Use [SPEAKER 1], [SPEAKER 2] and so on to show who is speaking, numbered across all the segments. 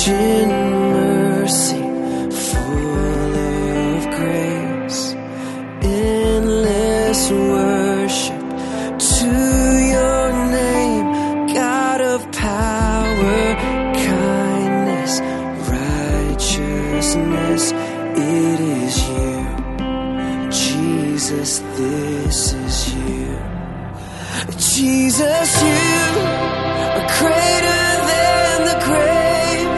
[SPEAKER 1] in mercy, full of grace, endless worship to your name, God of power, kindness, righteousness. It is you, Jesus, this is you. Jesus, you are greater than the grave.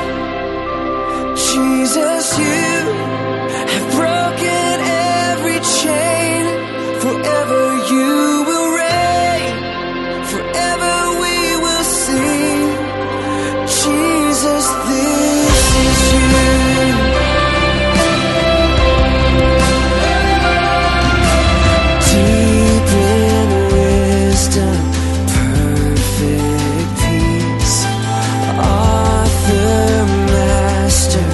[SPEAKER 1] Jesus, you have broken every chain. Forever you will reign, forever we will sing. Jesus, this is you. Deep in wisdom, perfect peace, author, master,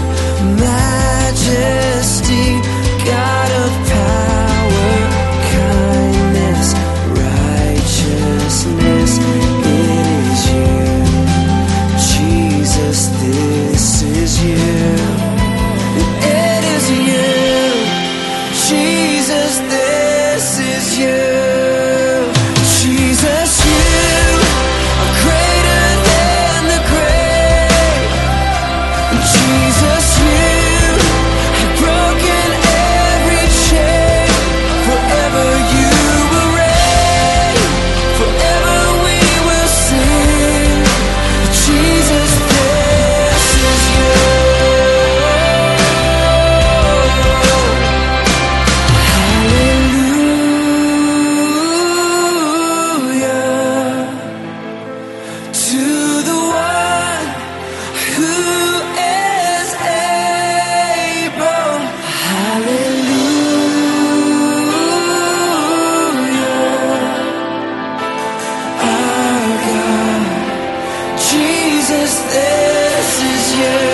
[SPEAKER 1] majesty, God of power, kindness, righteousness. It is you, Jesus, this is you. It is you, Jesus, this is you. Jesus, you are greater than the grave. Jesus, you have broken every chain. Forever you will reign, forever we will sing. Jesus, this is you. Hallelujah to the one who is able. Hallelujah, our God. Jesus, this is you.